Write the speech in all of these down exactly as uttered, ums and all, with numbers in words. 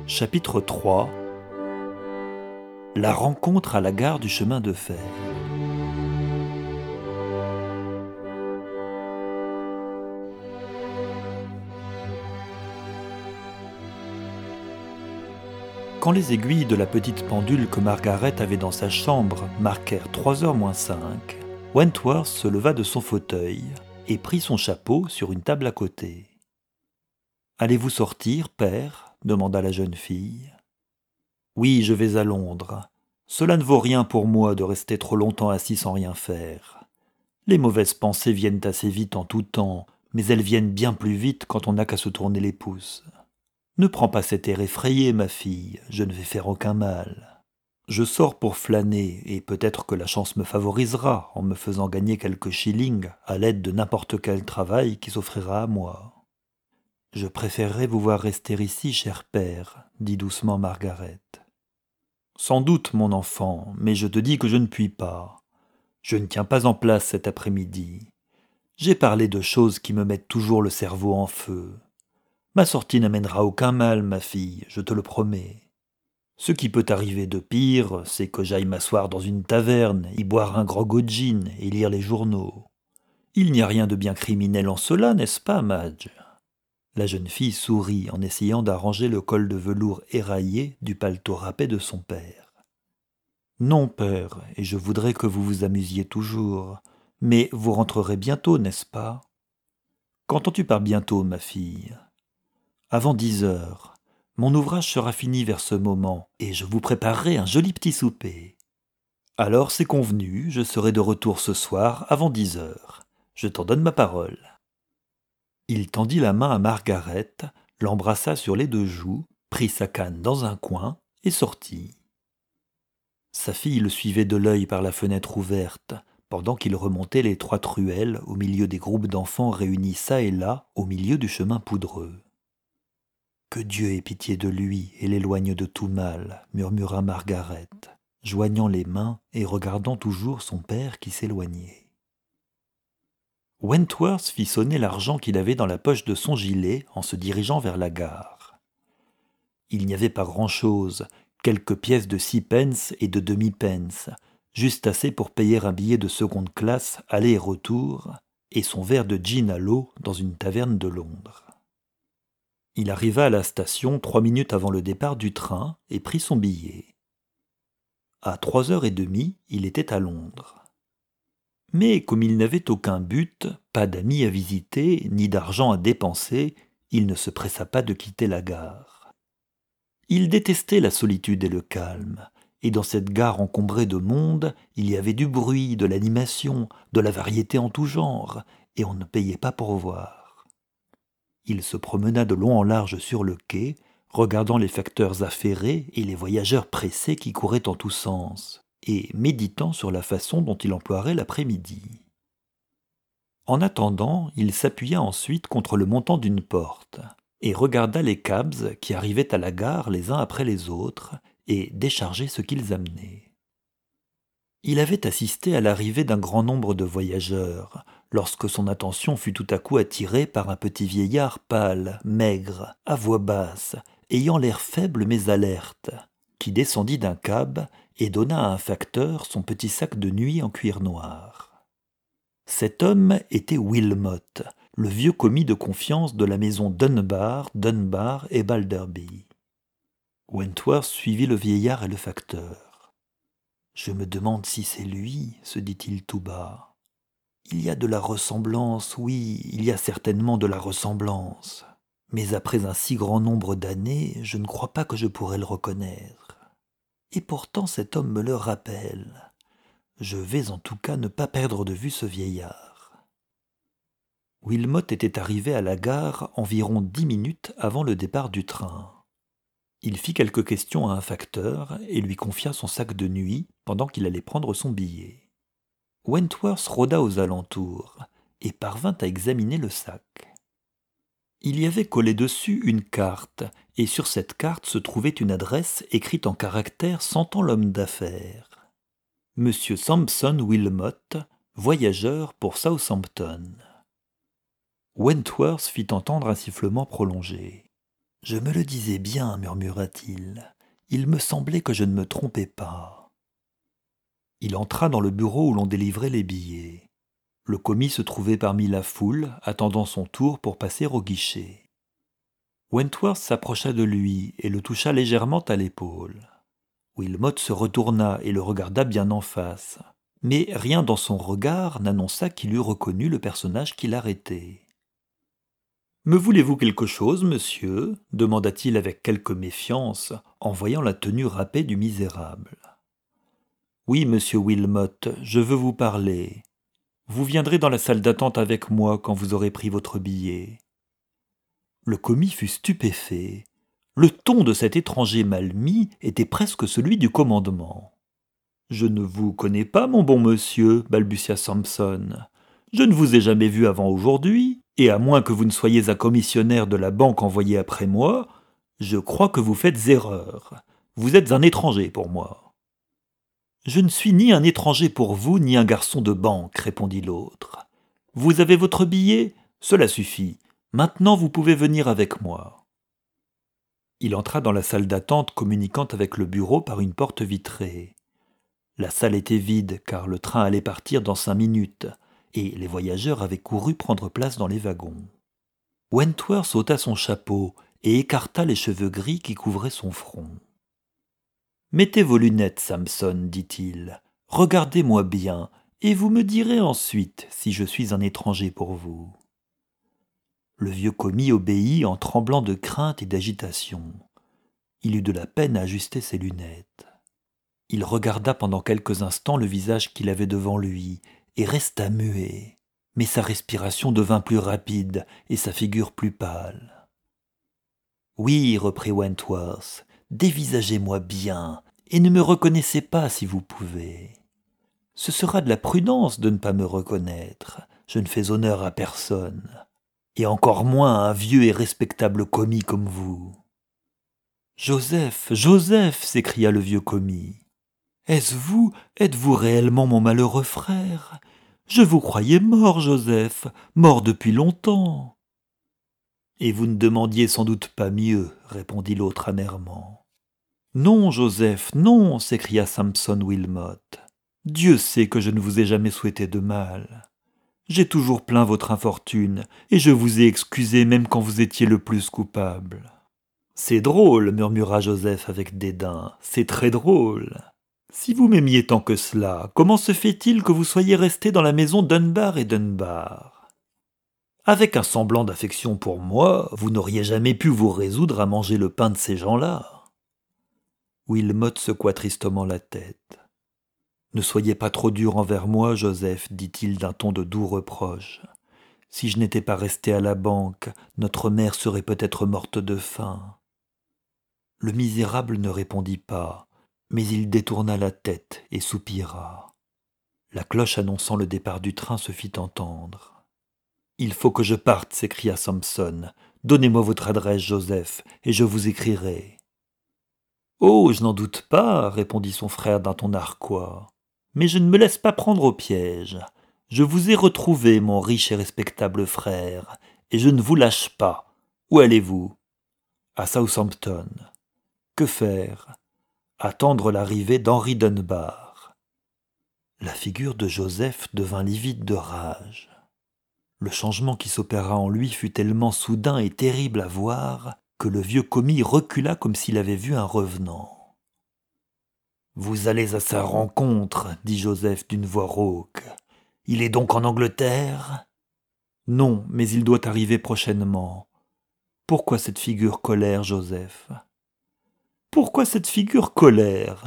Chapitre trois. La rencontre à la gare du chemin de fer. Quand les aiguilles de la petite pendule que Margaret avait dans sa chambre marquèrent trois heures moins cinq, Wentworth se leva de son fauteuil et prit son chapeau sur une table à côté. « Allez-vous sortir, père ?» demanda la jeune fille. « Oui, je vais à Londres. Cela ne vaut rien pour moi de rester trop longtemps assis sans rien faire. Les mauvaises pensées viennent assez vite en tout temps, mais elles viennent bien plus vite quand on n'a qu'à se tourner les pouces. Ne prends pas cet air effrayé, ma fille, je ne vais faire aucun mal. Je sors pour flâner, et peut-être que la chance me favorisera en me faisant gagner quelques shillings à l'aide de n'importe quel travail qui s'offrira à moi. Je préférerais vous voir rester ici, cher père, dit doucement Margaret. Sans doute, mon enfant, mais je te dis que je ne puis pas. Je ne tiens pas en place cet après-midi. J'ai parlé de choses qui me mettent toujours le cerveau en feu. Ma sortie n'amènera aucun mal, ma fille, je te le promets. Ce qui peut arriver de pire, c'est que j'aille m'asseoir dans une taverne, y boire un grog au gin et lire les journaux. Il n'y a rien de bien criminel en cela, n'est-ce pas, Madge ? La jeune fille sourit en essayant d'arranger le col de velours éraillé du paletot râpé de son père. « Non, père, et je voudrais que vous vous amusiez toujours. Mais vous rentrerez bientôt, n'est-ce pas ? Qu'entends-tu par bientôt, ma fille ? Avant dix heures. Mon ouvrage sera fini vers ce moment, et je vous préparerai un joli petit souper. Alors c'est convenu, je serai de retour ce soir avant dix heures. Je t'en donne ma parole. » Il tendit la main à Margaret, l'embrassa sur les deux joues, prit sa canne dans un coin et sortit. Sa fille le suivait de l'œil par la fenêtre ouverte, pendant qu'il remontait l'étroite ruelle au milieu des groupes d'enfants réunis çà et là au milieu du chemin poudreux. « Que Dieu ait pitié de lui et l'éloigne de tout mal, » murmura Margaret, joignant les mains et regardant toujours son père qui s'éloignait. Wentworth fit sonner l'argent qu'il avait dans la poche de son gilet en se dirigeant vers la gare. Il n'y avait pas grand-chose, quelques pièces de six pence et de demi-pence, juste assez pour payer un billet de seconde classe aller et retour, et son verre de gin à l'eau dans une taverne de Londres. Il arriva à la station trois minutes avant le départ du train et prit son billet. À trois heures et demie, il était à Londres. Mais comme il n'avait aucun but, pas d'amis à visiter, ni d'argent à dépenser, il ne se pressa pas de quitter la gare. Il détestait la solitude et le calme, et dans cette gare encombrée de monde, il y avait du bruit, de l'animation, de la variété en tout genre, et on ne payait pas pour voir. Il se promena de long en large sur le quai, regardant les facteurs affairés et les voyageurs pressés qui couraient en tous sens, et méditant sur la façon dont il emploierait l'après-midi. En attendant, il s'appuya ensuite contre le montant d'une porte, et regarda les cabs qui arrivaient à la gare les uns après les autres, et déchargeaient ce qu'ils amenaient. Il avait assisté à l'arrivée d'un grand nombre de voyageurs, lorsque son attention fut tout à coup attirée par un petit vieillard pâle, maigre, à voix basse, ayant l'air faible mais alerte, qui descendit d'un cab et donna à un facteur son petit sac de nuit en cuir noir. Cet homme était Wilmot, le vieux commis de confiance de la maison Dunbar, Dunbar et Balderby. Wentworth suivit le vieillard et le facteur. « Je me demande si c'est lui, » se dit-il tout bas. « Il y a de la ressemblance, oui, il y a certainement de la ressemblance. Mais après un si grand nombre d'années, je ne crois pas que je pourrais le reconnaître. Et pourtant cet homme me le rappelle. Je vais en tout cas ne pas perdre de vue ce vieillard. » Wilmot était arrivé à la gare environ dix minutes avant le départ du train. Il fit quelques questions à un facteur et lui confia son sac de nuit pendant qu'il allait prendre son billet. Wentworth rôda aux alentours et parvint à examiner le sac. Il y avait collé dessus une carte, et sur cette carte se trouvait une adresse écrite en caractères sentant l'homme d'affaires. Monsieur Sampson Wilmot, voyageur pour Southampton. Wentworth fit entendre un sifflement prolongé. Je me le disais bien, murmura-t-il. Il me semblait que je ne me trompais pas. Il entra dans le bureau où l'on délivrait les billets. Le commis se trouvait parmi la foule, attendant son tour pour passer au guichet. Wentworth s'approcha de lui et le toucha légèrement à l'épaule. Wilmot se retourna et le regarda bien en face, mais rien dans son regard n'annonça qu'il eût reconnu le personnage qui l'arrêtait. « Me voulez-vous quelque chose, monsieur » demanda-t-il avec quelque méfiance, en voyant la tenue râpée du misérable. « Oui, monsieur Wilmot, je veux vous parler. Vous viendrez dans la salle d'attente avec moi quand vous aurez pris votre billet. » Le commis fut stupéfait. Le ton de cet étranger mal mis était presque celui du commandement. « Je ne vous connais pas, mon bon monsieur, balbutia Sampson. Je ne vous ai jamais vu avant aujourd'hui, et à moins que vous ne soyez un commissionnaire de la banque envoyé après moi, je crois que vous faites erreur. Vous êtes un étranger pour moi. »« Je ne suis ni un étranger pour vous, ni un garçon de banque, répondit l'autre. Vous avez votre billet ? Cela suffit. Maintenant vous pouvez venir avec moi. » Il entra dans la salle d'attente communiquant avec le bureau par une porte vitrée. La salle était vide car le train allait partir dans cinq minutes et les voyageurs avaient couru prendre place dans les wagons. Wentworth ôta son chapeau et écarta les cheveux gris qui couvraient son front. « Mettez vos lunettes, Sampson, dit-il. Regardez-moi bien et vous me direz ensuite si je suis un étranger pour vous. » Le vieux commis obéit en tremblant de crainte et d'agitation. Il eut de la peine à ajuster ses lunettes. Il regarda pendant quelques instants le visage qu'il avait devant lui et resta muet, mais sa respiration devint plus rapide et sa figure plus pâle. « Oui, reprit Wentworth, dévisagez-moi bien et ne me reconnaissez pas si vous pouvez. Ce sera de la prudence de ne pas me reconnaître, je ne fais honneur à personne. Et encore moins à un vieux et respectable commis comme vous. »« Joseph, Joseph !» s'écria le vieux commis. « Est-ce vous, êtes-vous réellement mon malheureux frère ? Je vous croyais mort, Joseph, mort depuis longtemps. »« Et vous ne demandiez sans doute pas mieux, » répondit l'autre amèrement. « Non, Joseph, non !» s'écria Sampson Wilmot. « Dieu sait que je ne vous ai jamais souhaité de mal. J'ai toujours plaint votre infortune, et je vous ai excusé même quand vous étiez le plus coupable. »« C'est drôle, » murmura Joseph avec dédain, « c'est très drôle. Si vous m'aimiez tant que cela, comment se fait-il que vous soyez resté dans la maison Dunbar et Dunbar ? Avec un semblant d'affection pour moi, vous n'auriez jamais pu vous résoudre à manger le pain de ces gens-là. » Wilmot secoua tristement la tête. « Ne soyez pas trop dur envers moi, Joseph, dit-il d'un ton de doux reproche. Si je n'étais pas resté à la banque, notre mère serait peut-être morte de faim. » Le misérable ne répondit pas, mais il détourna la tête et soupira. La cloche annonçant le départ du train se fit entendre. « Il faut que je parte, s'écria Sampson. « Donnez-moi votre adresse, Joseph, et je vous écrirai. »« Oh, je n'en doute pas, répondit son frère d'un ton narquois. Mais je ne me laisse pas prendre au piège. Je vous ai retrouvé, mon riche et respectable frère, et je ne vous lâche pas. Où allez-vous ? À Southampton. Que faire ? Attendre l'arrivée d'Henry Dunbar. » La figure de Joseph devint livide de rage. Le changement qui s'opéra en lui fut tellement soudain et terrible à voir que le vieux commis recula comme s'il avait vu un revenant. « Vous allez à sa rencontre, » dit Joseph d'une voix rauque. « Il est donc en Angleterre ? » ?»« Non, mais il doit arriver prochainement. Pourquoi cette figure colère, Joseph ? » ?»« Pourquoi cette figure colère ? »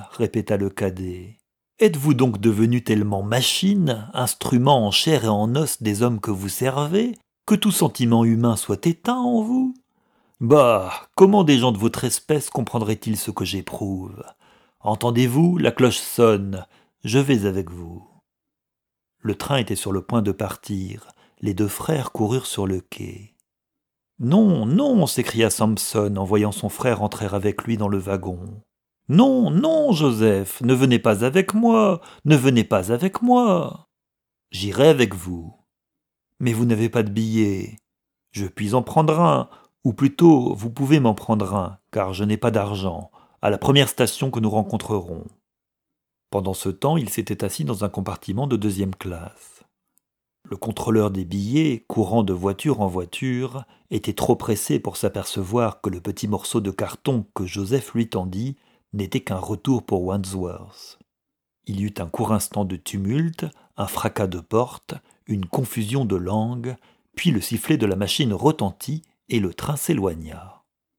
répéta le cadet. « Êtes-vous donc devenu tellement machine, instrument en chair et en os des hommes que vous servez, que tout sentiment humain soit éteint en vous ? Bah, comment des gens de votre espèce comprendraient-ils ce que j'éprouve ? Entendez-vous, la cloche sonne, je vais avec vous. » Le train était sur le point de partir, les deux frères coururent sur le quai. « Non, non !» s'écria Sampson en voyant son frère entrer avec lui dans le wagon. « Non, non, Joseph, ne venez pas avec moi, ne venez pas avec moi. »« J'irai avec vous. »« Mais vous n'avez pas de billet. »« Je puis en prendre un. Ou plutôt, vous pouvez m'en prendre un, car je n'ai pas d'argent, à la première station que nous rencontrerons. » Pendant ce temps, il s'était assis dans un compartiment de deuxième classe. Le contrôleur des billets, courant de voiture en voiture, était trop pressé pour s'apercevoir que le petit morceau de carton que Joseph lui tendit n'était qu'un retour pour Wandsworth. Il y eut un court instant de tumulte, un fracas de porte, une confusion de langues, puis le sifflet de la machine retentit et le train s'éloigna.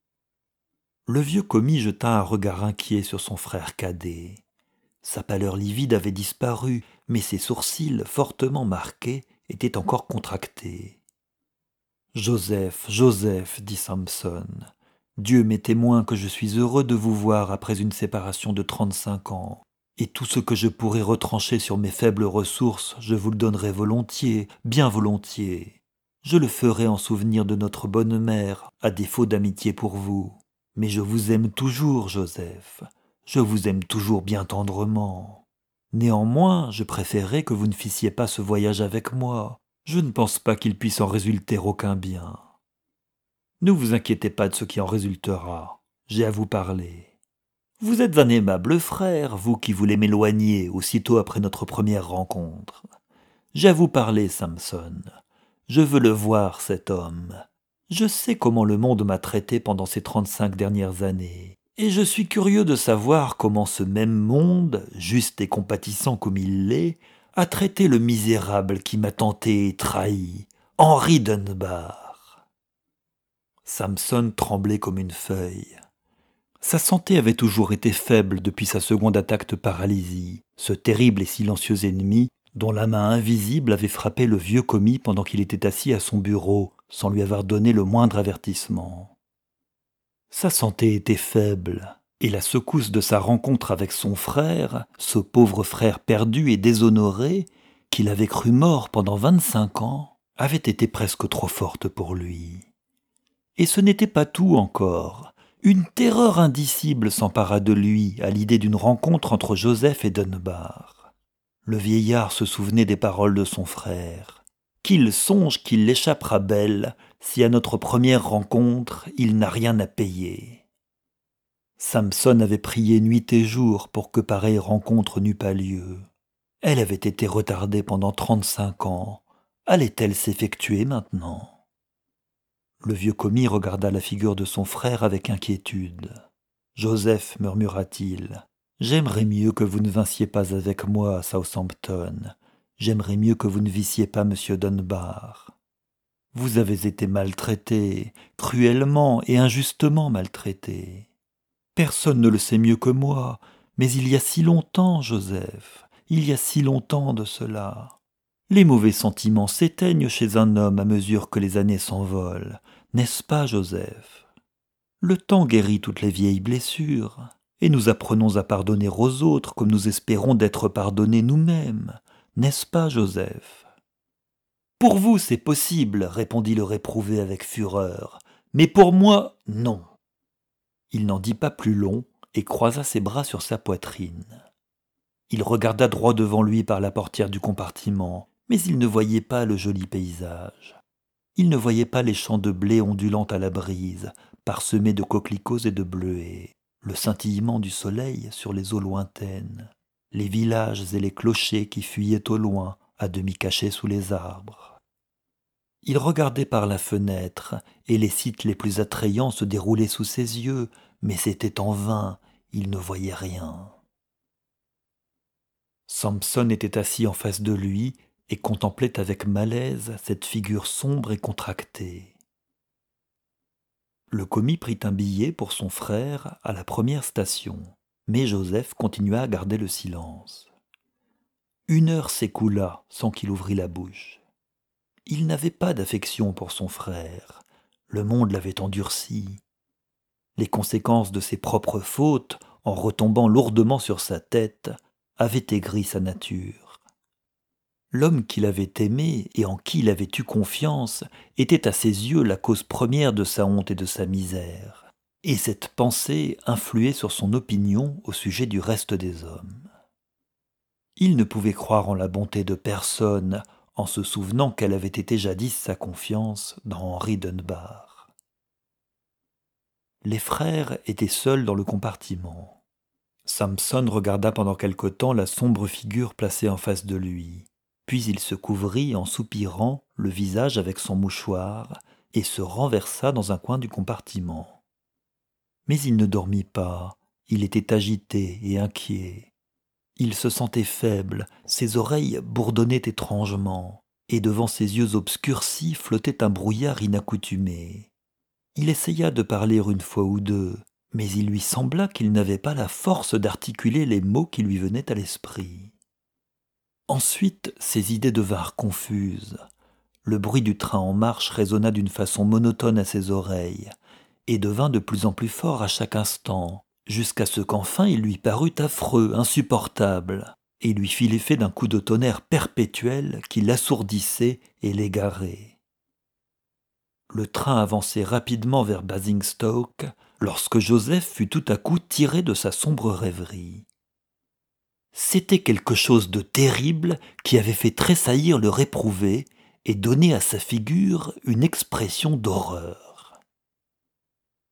Le vieux commis jeta un regard inquiet sur son frère cadet. Sa pâleur livide avait disparu, mais ses sourcils, fortement marqués, étaient encore contractés. « Joseph, Joseph, dit Samson, Dieu m'est témoin que je suis heureux de vous voir après une séparation de trente-cinq ans. Et tout ce que je pourrais retrancher sur mes faibles ressources, je vous le donnerai volontiers, bien volontiers. Je le ferai en souvenir de notre bonne mère, à défaut d'amitié pour vous. Mais je vous aime toujours, Joseph. Je vous aime toujours bien tendrement. Néanmoins, je préférerais que vous ne fissiez pas ce voyage avec moi. Je ne pense pas qu'il puisse en résulter aucun bien. Ne vous inquiétez pas de ce qui en résultera. J'ai à vous parler. Vous êtes un aimable frère, vous qui voulez m'éloigner aussitôt après notre première rencontre. J'ai à vous parler, Samson. Je veux le voir, cet homme. Je sais comment le monde m'a traité pendant ces trente-cinq dernières années, et je suis curieux de savoir comment ce même monde, juste et compatissant comme il l'est, a traité le misérable qui m'a tenté et trahi, Henri Dunbar. Samson tremblait comme une feuille. Sa santé avait toujours été faible depuis sa seconde attaque de paralysie, ce terrible et silencieux ennemi dont la main invisible avait frappé le vieux commis pendant qu'il était assis à son bureau, sans lui avoir donné le moindre avertissement. Sa santé était faible, et la secousse de sa rencontre avec son frère, ce pauvre frère perdu et déshonoré, qu'il avait cru mort pendant vingt-cinq ans, avait été presque trop forte pour lui. Et ce n'était pas tout encore. Une terreur indicible s'empara de lui à l'idée d'une rencontre entre Joseph et Dunbar. Le vieillard se souvenait des paroles de son frère. Qu'il songe qu'il l'échappera belle si à notre première rencontre il n'a rien à payer. Samson avait prié nuit et jour pour que pareille rencontre n'eût pas lieu. Elle avait été retardée pendant trente-cinq ans. Allait-elle s'effectuer maintenant ? Le vieux commis regarda la figure de son frère avec inquiétude. « Joseph, murmura-t-il, j'aimerais mieux que vous ne vinssiez pas avec moi à Southampton. J'aimerais mieux que vous ne vissiez pas Monsieur Dunbar. Vous avez été maltraité, cruellement et injustement maltraité. Personne ne le sait mieux que moi, mais il y a si longtemps, Joseph, il y a si longtemps de cela. Les mauvais sentiments s'éteignent chez un homme à mesure que les années s'envolent. N'est-ce pas, Joseph? Le temps guérit toutes les vieilles blessures, et nous apprenons à pardonner aux autres comme nous espérons d'être pardonnés nous-mêmes. N'est-ce pas, Joseph? Pour vous, c'est possible, répondit le réprouvé avec fureur, mais pour moi, non. Il n'en dit pas plus long et croisa ses bras sur sa poitrine. Il regarda droit devant lui par la portière du compartiment, mais il ne voyait pas le joli paysage. Il ne voyait pas les champs de blé ondulant à la brise, parsemés de coquelicots et de bleuets, le scintillement du soleil sur les eaux lointaines, les villages et les clochers qui fuyaient au loin, à demi cachés sous les arbres. Il regardait par la fenêtre, et les sites les plus attrayants se déroulaient sous ses yeux, mais c'était en vain, il ne voyait rien. Samson était assis en face de lui et contemplait avec malaise cette figure sombre et contractée. Le commis prit un billet pour son frère à la première station, mais Joseph continua à garder le silence. Une heure s'écoula sans qu'il ouvrît la bouche. Il n'avait pas d'affection pour son frère, le monde l'avait endurci. Les conséquences de ses propres fautes, en retombant lourdement sur sa tête, avaient aigri sa nature. L'homme qu'il avait aimé et en qui il avait eu confiance était à ses yeux la cause première de sa honte et de sa misère, et cette pensée influait sur son opinion au sujet du reste des hommes. Il ne pouvait croire en la bonté de personne en se souvenant qu'elle avait été jadis sa confiance dans Henri Dunbar. Les frères étaient seuls dans le compartiment. Samson regarda pendant quelque temps la sombre figure placée en face de lui. Puis il se couvrit en soupirant le visage avec son mouchoir et se renversa dans un coin du compartiment. Mais il ne dormit pas, il était agité et inquiet. Il se sentait faible, ses oreilles bourdonnaient étrangement, et devant ses yeux obscurcis flottait un brouillard inaccoutumé. Il essaya de parler une fois ou deux, mais il lui sembla qu'il n'avait pas la force d'articuler les mots qui lui venaient à l'esprit. Ensuite, ses idées devinrent confuses. Le bruit du train en marche résonna d'une façon monotone à ses oreilles, et devint de plus en plus fort à chaque instant, jusqu'à ce qu'enfin il lui parut affreux, insupportable, et lui fit l'effet d'un coup de tonnerre perpétuel qui l'assourdissait et l'égarait. Le train avançait rapidement vers Basingstoke, lorsque Joseph fut tout à coup tiré de sa sombre rêverie. C'était quelque chose de terrible qui avait fait tressaillir le réprouvé et donné à sa figure une expression d'horreur.